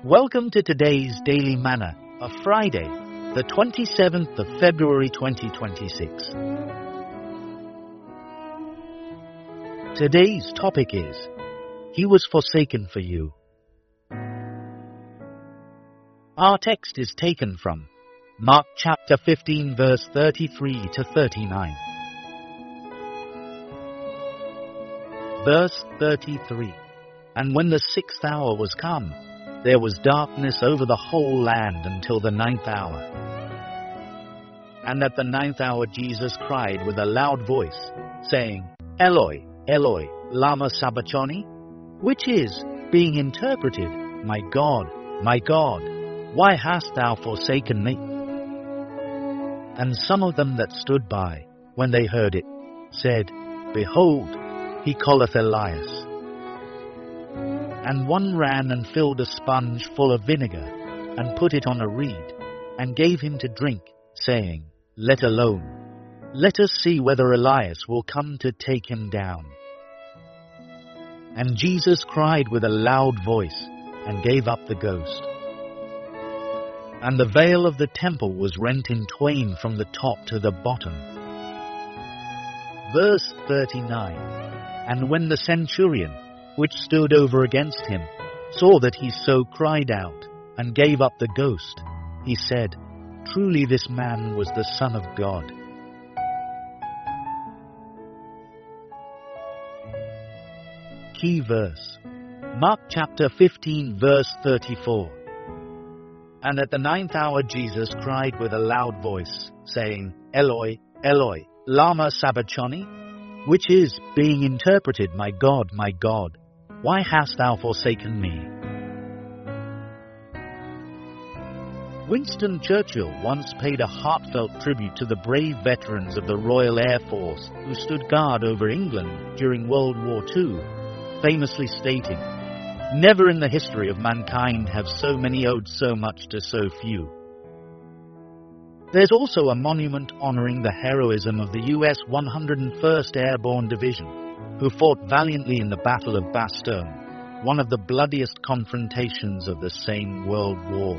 Welcome to today's Daily Manna of Friday, the 27th of February 2026. Today's topic is, He was forsaken for you. Our text is taken from Mark chapter 15 verse 33 to 39. Verse 33. And when the 6th hour was come, there was darkness over the whole land until the 9th hour. And at the 9th hour Jesus cried with a loud voice, saying, Eloi, Eloi, lama sabachthani? Which is, being interpreted, my God, why hast thou forsaken me? And some of them that stood by, when they heard it, said, Behold, he calleth Elias. And one ran and filled a sponge full of vinegar, and put it on a reed, and gave him to drink, saying, Let alone. Let us see whether Elias will come to take him down. And Jesus cried with a loud voice, and gave up the ghost. And the veil of the temple was rent in twain from the top to the bottom. Verse 39. And when the centurion, which stood over against him, saw that he so cried out, and gave up the ghost, he said, Truly this man was the Son of God. Key verse. Mark chapter 15 verse 34. And at the 9th hour Jesus cried with a loud voice, saying, Eloi, Eloi, lama sabachthani? Which is, being interpreted, my God, why hast thou forsaken me? Winston Churchill once paid a heartfelt tribute to the brave veterans of the Royal Air Force who stood guard over England during World War II, famously stating, Never in the history of mankind have so many owed so much to so few. There's also a monument honoring the heroism of the U.S. 101st Airborne Division, who fought valiantly in the Battle of Bastogne, one of the bloodiest confrontations of the same World War.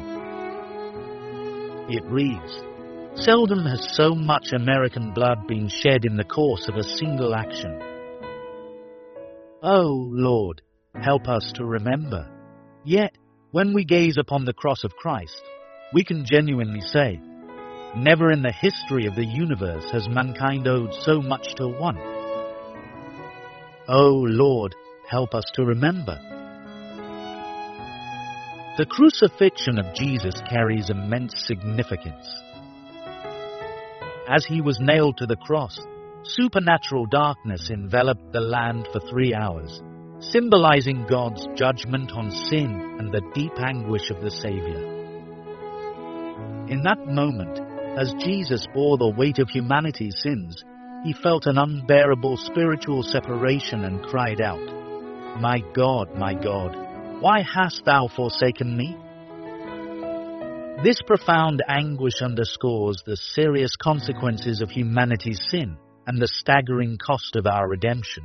It reads, Seldom has so much American blood been shed in the course of a single action. Oh, Lord, help us to remember. Yet, when we gaze upon the cross of Christ, we can genuinely say, Never in the history of the universe has mankind owed so much to one. Oh, Lord, help us to remember. The crucifixion of Jesus carries immense significance. As he was nailed to the cross, supernatural darkness enveloped the land for 3 hours, symbolizing God's judgment on sin and the deep anguish of the Savior. In that moment, as Jesus bore the weight of humanity's sins, he felt an unbearable spiritual separation and cried out, my God, why hast thou forsaken me? This profound anguish underscores the serious consequences of humanity's sin and the staggering cost of our redemption.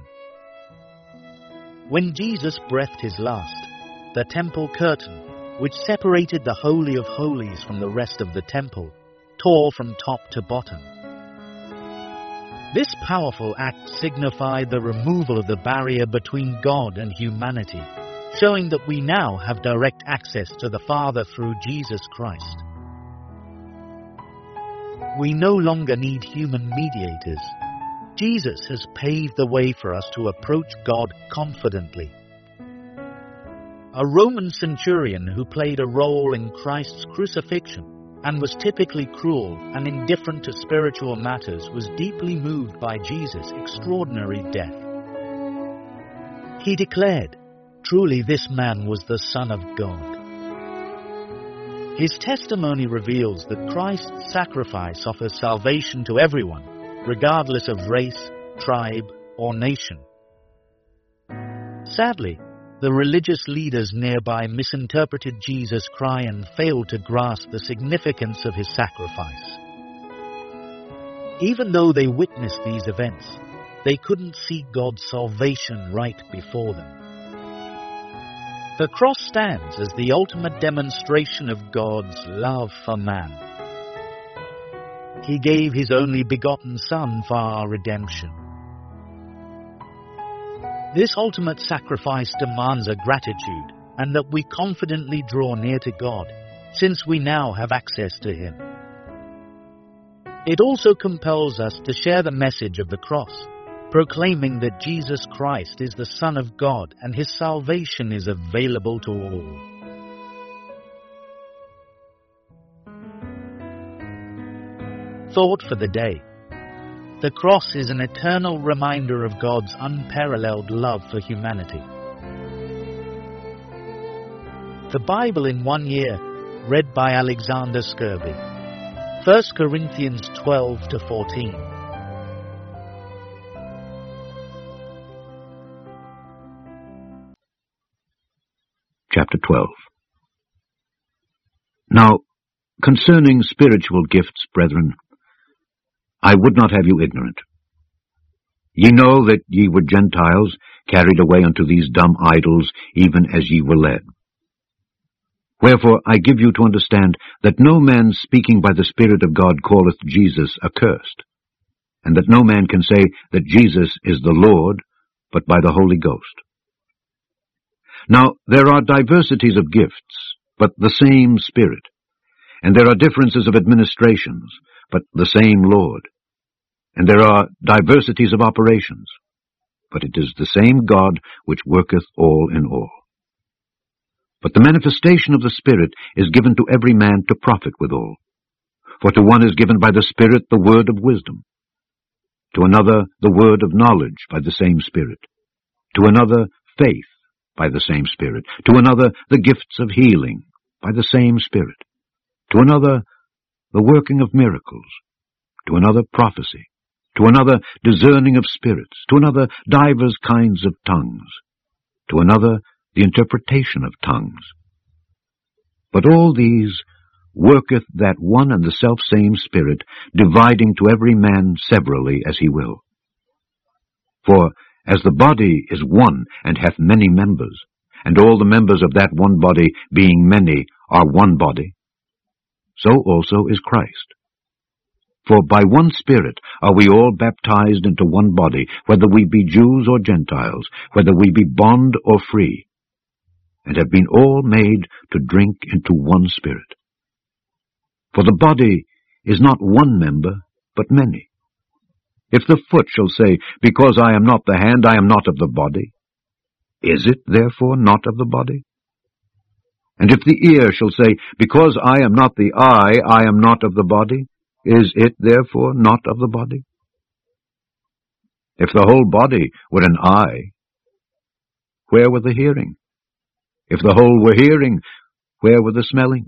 When Jesus breathed his last, the temple curtain, which separated the Holy of Holies from the rest of the temple, tore from top to bottom. This powerful act signified the removal of the barrier between God and humanity, showing that we now have direct access to the Father through Jesus Christ. We no longer need human mediators. Jesus has paved the way for us to approach God confidently. A Roman centurion who played a role in Christ's crucifixion and was typically cruel and indifferent to spiritual matters was deeply moved by Jesus' extraordinary death. He declared, Truly this man was the Son of God. His testimony reveals that Christ's sacrifice offers salvation to everyone, regardless of race, tribe, or nation. Sadly, the religious leaders nearby misinterpreted Jesus' cry and failed to grasp the significance of his sacrifice. Even though they witnessed these events, they couldn't see God's salvation right before them. The cross stands as the ultimate demonstration of God's love for man. He gave His only begotten Son for our redemption. This ultimate sacrifice demands a gratitude, and that we confidently draw near to God, since we now have access to Him. It also compels us to share the message of the cross, proclaiming that Jesus Christ is the Son of God and His salvation is available to all. Thought for the day. The cross is an eternal reminder of God's unparalleled love for humanity. The Bible in 1 year, read by Alexander Skirby. 1 Corinthians 12-14. Chapter 12. Now, concerning spiritual gifts, brethren, I would not have you ignorant. Ye know that ye were Gentiles, carried away unto these dumb idols, even as ye were led. Wherefore I give you to understand that no man speaking by the Spirit of God calleth Jesus accursed, and that no man can say that Jesus is the Lord, but by the Holy Ghost. Now there are diversities of gifts, but the same Spirit, and there are differences of administrations, but the same Lord. And there are diversities of operations, but it is the same God which worketh all in all. But the manifestation of the Spirit is given to every man to profit withal. For to one is given by the Spirit the word of wisdom, to another the word of knowledge by the same Spirit, to another faith by the same Spirit, to another the gifts of healing by the same Spirit, to another the working of miracles, to another prophecy, to another discerning of spirits, to another divers kinds of tongues, to another the interpretation of tongues. But all these worketh that one and the selfsame Spirit, dividing to every man severally as he will. For as the body is one and hath many members, and all the members of that one body, being many, are one body, so also is Christ. For by one Spirit are we all baptized into one body, whether we be Jews or Gentiles, whether we be bond or free, and have been all made to drink into one Spirit. For the body is not one member, but many. If the foot shall say, Because I am not the hand, I am not of the body, is it therefore not of the body? And if the ear shall say, Because I am not the eye, I am not of the body, is it therefore not of the body? If the whole body were an eye, where were the hearing? If the whole were hearing, where were the smelling?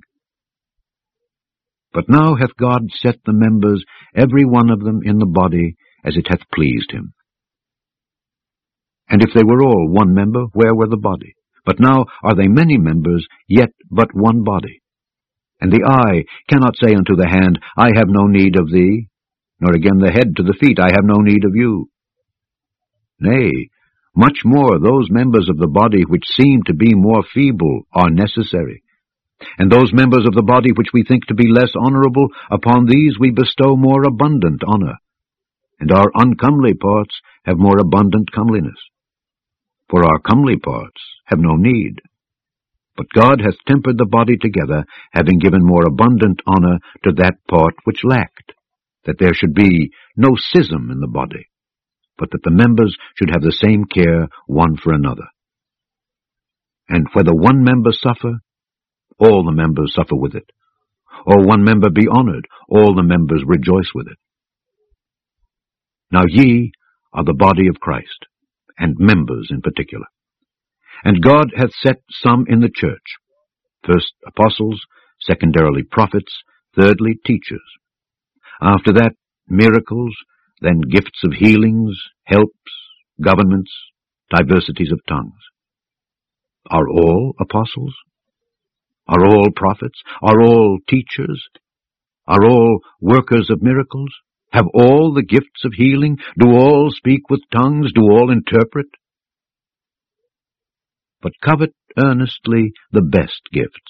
But now hath God set the members, every one of them, in the body, as it hath pleased him. And if they were all one member, where were the body? But now are they many members, yet but one body. And the eye cannot say unto the hand, I have no need of thee, nor again the head to the feet, I have no need of you. Nay, much more those members of the body which seem to be more feeble are necessary. And those members of the body which we think to be less honorable, upon these we bestow more abundant honor. And our uncomely parts have more abundant comeliness. For our comely parts have no need. But God hath tempered the body together, having given more abundant honor to that part which lacked, that there should be no schism in the body, but that the members should have the same care one for another. And whether one member suffer, all the members suffer with it. Or one member be honored, all the members rejoice with it. Now ye are the body of Christ, and members in particular. And God hath set some in the church, first apostles, secondarily prophets, thirdly teachers. After that, miracles, then gifts of healings, helps, governments, diversities of tongues. Are all apostles? Are all prophets? Are all teachers? Are all workers of miracles? Have all the gifts of healing? Do all speak with tongues? Do all interpret? but covet earnestly the best gifts.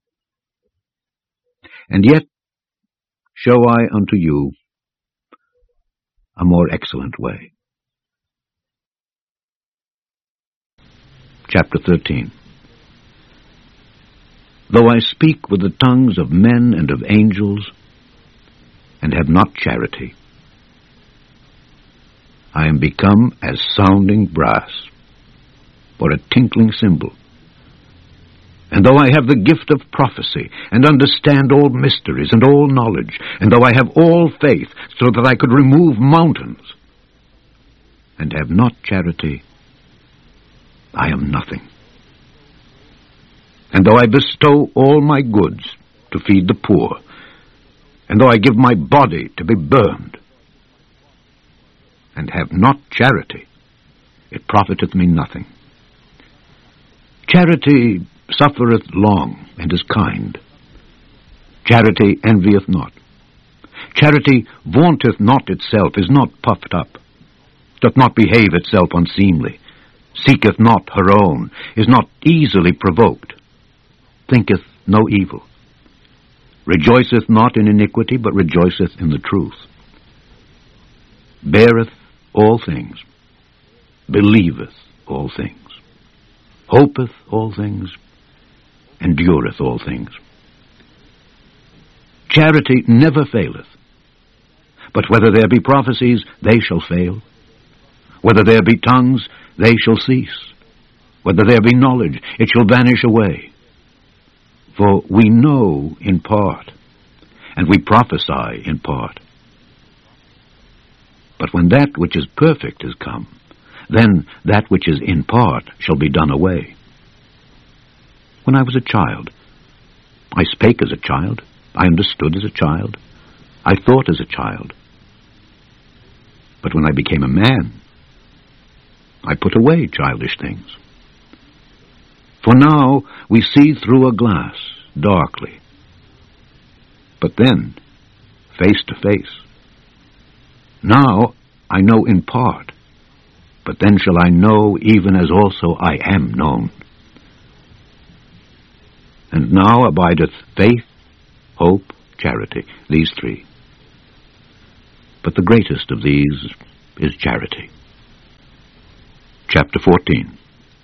And yet show I unto you a more excellent way. Chapter 13. Though I speak with the tongues of men and of angels, and have not charity, I am become as sounding brass, or a tinkling cymbal. And though I have the gift of prophecy, and understand all mysteries and all knowledge, and though I have all faith, so that I could remove mountains, and have not charity, I am nothing. And though I bestow all my goods to feed the poor, and though I give my body to be burned, and have not charity, it profiteth me nothing. Charity suffereth long, and is kind. Charity envieth not. Charity vaunteth not itself, is not puffed up, doth not behave itself unseemly, seeketh not her own, is not easily provoked, thinketh no evil, rejoiceth not in iniquity, but rejoiceth in the truth, beareth all things, believeth all things, hopeth all things, endureth all things. Charity never faileth, but whether there be prophecies, they shall fail. Whether there be tongues, they shall cease. Whether there be knowledge, it shall vanish away. For we know in part, and we prophesy in part. But when that which is perfect is come, then that which is in part shall be done away. When I was a child, I spake as a child, I understood as a child, I thought as a child. But when I became a man, I put away childish things. For now we see through a glass, darkly, but then face to face. Now I know in part, but then shall I know even as also I am known. And now abideth faith, hope, charity, these three. But the greatest of these is charity. Chapter 14.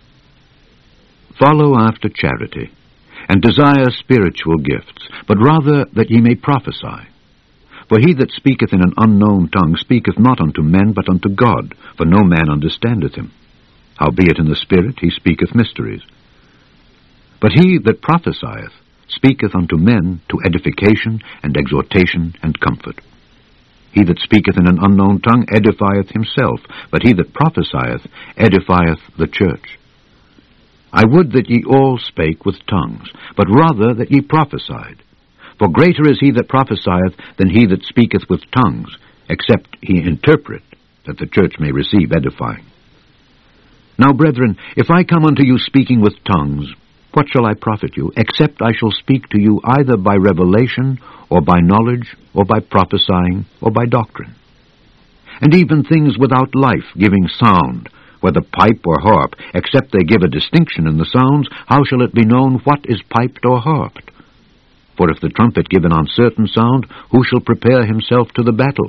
Follow after charity, and desire spiritual gifts, but rather that ye may prophesy. For he that speaketh in an unknown tongue speaketh not unto men, but unto God, for no man understandeth him. Howbeit in the Spirit he speaketh mysteries. But he that prophesieth speaketh unto men to edification and exhortation and comfort. He that speaketh in an unknown tongue edifieth himself, but he that prophesieth edifieth the church. I would that ye all spake with tongues, but rather that ye prophesied. For greater is he that prophesieth than he that speaketh with tongues, except he interpret, that the church may receive edifying. Now, brethren, if I come unto you speaking with tongues, what shall I profit you, except I shall speak to you either by revelation, or by knowledge, or by prophesying, or by doctrine? And even things without life giving sound, whether pipe or harp, except they give a distinction in the sounds, how shall it be known what is piped or harped? For if the trumpet give an uncertain sound, who shall prepare himself to the battle?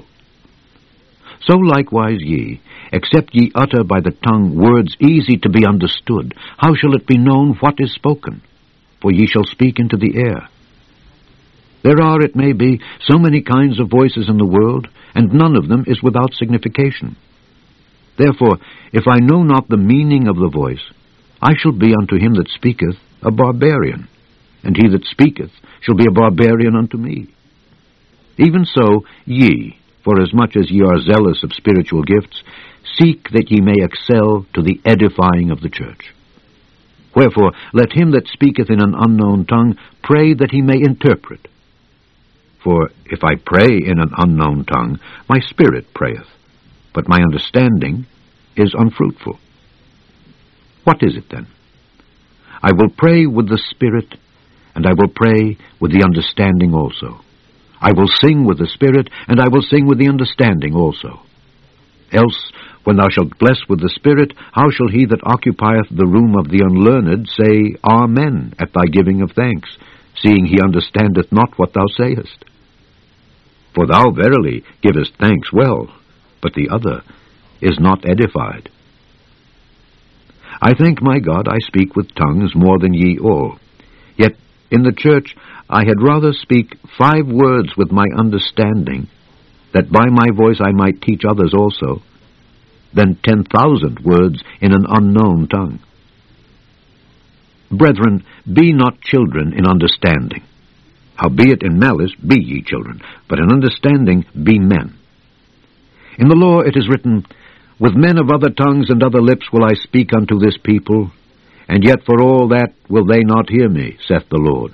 So likewise ye, except ye utter by the tongue words easy to be understood, how shall it be known what is spoken? For ye shall speak into the air. There are, it may be, so many kinds of voices in the world, and none of them is without signification. Therefore, if I know not the meaning of the voice, I shall be unto him that speaketh a barbarian, and he that speaketh shall be a barbarian unto me. Even so, ye, forasmuch as ye are zealous of spiritual gifts, seek that ye may excel to the edifying of the church. Wherefore, let him that speaketh in an unknown tongue pray that he may interpret. For if I pray in an unknown tongue, my spirit prayeth, but my understanding is unfruitful. What is it then? I will pray with the spirit, and I will pray with the understanding also. I will sing with the spirit, and I will sing with the understanding also. Else When thou shalt bless with the Spirit, how shall he that occupieth the room of the unlearned say, Amen, at thy giving of thanks, seeing he understandeth not what thou sayest? For thou verily givest thanks well, but the other is not edified. I thank my God I speak with tongues more than ye all. Yet in the church I had rather speak 5 words with my understanding, that by my voice I might teach others also, than 10,000 words in an unknown tongue. Brethren, be not children in understanding. Howbeit in malice be ye children, but in understanding be men. In the law it is written, With men of other tongues and other lips will I speak unto this people, and yet for all that will they not hear me, saith the Lord.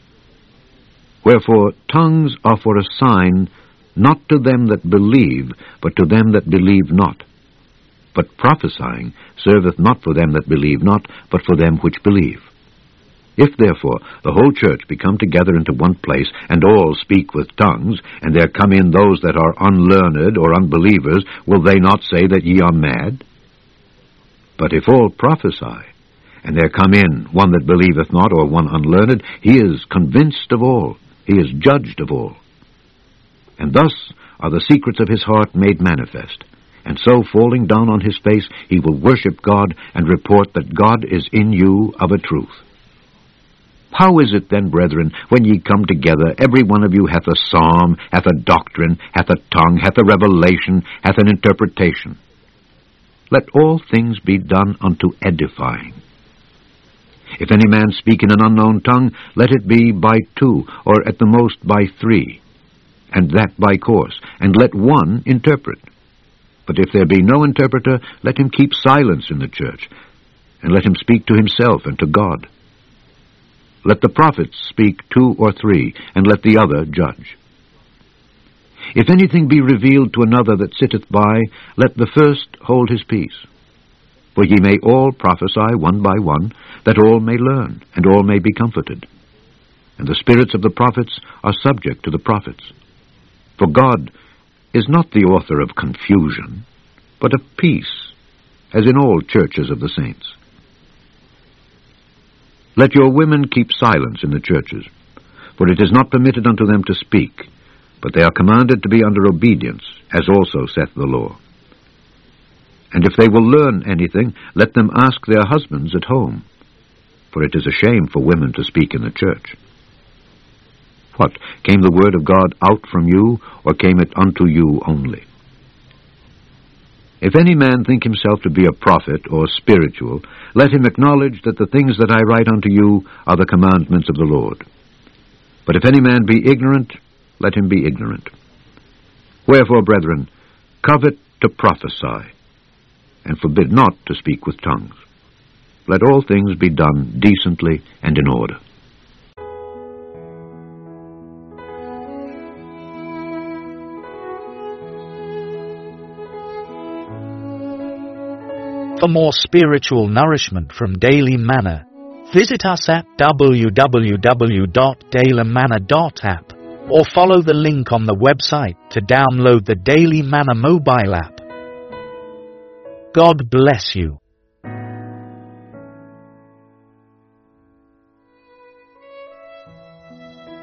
Wherefore tongues are for a sign, not to them that believe, but to them that believe not. But prophesying serveth not for them that believe not, but for them which believe. If therefore the whole church be come together into one place, and all speak with tongues, and there come in those that are unlearned or unbelievers, will they not say that ye are mad? But if all prophesy, and there come in one that believeth not, or one unlearned, he is convinced of all, he is judged of all. And thus are the secrets of his heart made manifest. And so, falling down on his face, he will worship God, and report that God is in you of a truth. How is it then, brethren, when ye come together, every one of you hath a psalm, hath a doctrine, hath a tongue, hath a revelation, hath an interpretation? Let all things be done unto edifying. If any man speak in an unknown tongue, let it be by 2, or at the most by 3, and that by course, and let one interpret. But if there be no interpreter, let him keep silence in the church, and let him speak to himself and to God. Let the prophets speak 2 or 3, and let the other judge. If anything be revealed to another that sitteth by, let the first hold his peace. For ye may all prophesy one by one, that all may learn, and all may be comforted. And the spirits of the prophets are subject to the prophets. For God is not the author of confusion, but of peace, as in all churches of the saints. Let your women keep silence in the churches, for it is not permitted unto them to speak, but they are commanded to be under obedience, as also saith the law. And if they will learn anything, let them ask their husbands at home, for it is a shame for women to speak in the church. What, came the word of God out from you, or came it unto you only? If any man think himself to be a prophet or spiritual, let him acknowledge that the things that I write unto you are the commandments of the Lord. But if any man be ignorant, let him be ignorant. Wherefore, brethren, covet to prophesy, and forbid not to speak with tongues. Let all things be done decently and in order. For more spiritual nourishment from Daily Manna, visit us at www.dailymanna.app or follow the link on the website to download the Daily Manna mobile app. God bless you.